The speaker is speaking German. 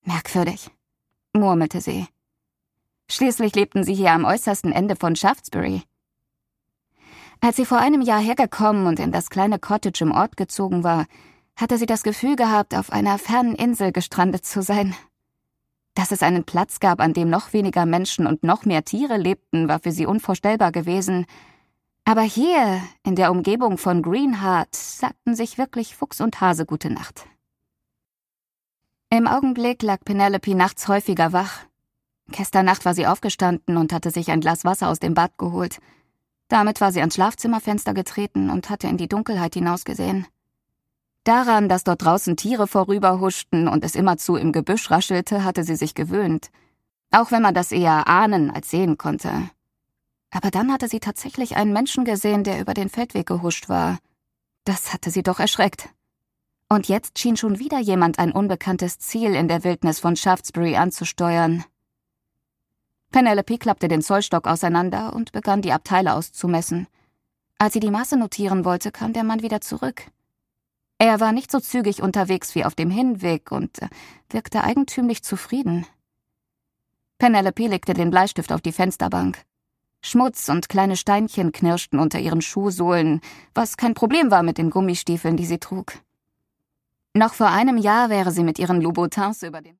Merkwürdig, murmelte sie. Schließlich lebten sie hier am äußersten Ende von Shaftesbury. Als sie vor einem Jahr hergekommen und in das kleine Cottage im Ort gezogen war, hatte sie das Gefühl gehabt, auf einer fernen Insel gestrandet zu sein. Dass es einen Platz gab, an dem noch weniger Menschen und noch mehr Tiere lebten, war für sie unvorstellbar gewesen. Aber hier, in der Umgebung von Greenheart, sagten sich wirklich Fuchs und Hase gute Nacht. Im Augenblick lag Penelope nachts häufiger wach. Gestern Nacht war sie aufgestanden und hatte sich ein Glas Wasser aus dem Bad geholt. Damit war sie ans Schlafzimmerfenster getreten und hatte in die Dunkelheit hinausgesehen. Daran, dass dort draußen Tiere vorüberhuschten und es immerzu im Gebüsch raschelte, hatte sie sich gewöhnt. Auch wenn man das eher ahnen als sehen konnte. Aber dann hatte sie tatsächlich einen Menschen gesehen, der über den Feldweg gehuscht war. Das hatte sie doch erschreckt. Und jetzt schien schon wieder jemand ein unbekanntes Ziel in der Wildnis von Shaftesbury anzusteuern. Penelope klappte den Zollstock auseinander und begann, die Abteile auszumessen. Als sie die Maße notieren wollte, kam der Mann wieder zurück. Er war nicht so zügig unterwegs wie auf dem Hinweg und wirkte eigentümlich zufrieden. Penelope legte den Bleistift auf die Fensterbank. Schmutz und kleine Steinchen knirschten unter ihren Schuhsohlen, was kein Problem war mit den Gummistiefeln, die sie trug. Noch vor einem Jahr wäre sie mit ihren Louboutins über den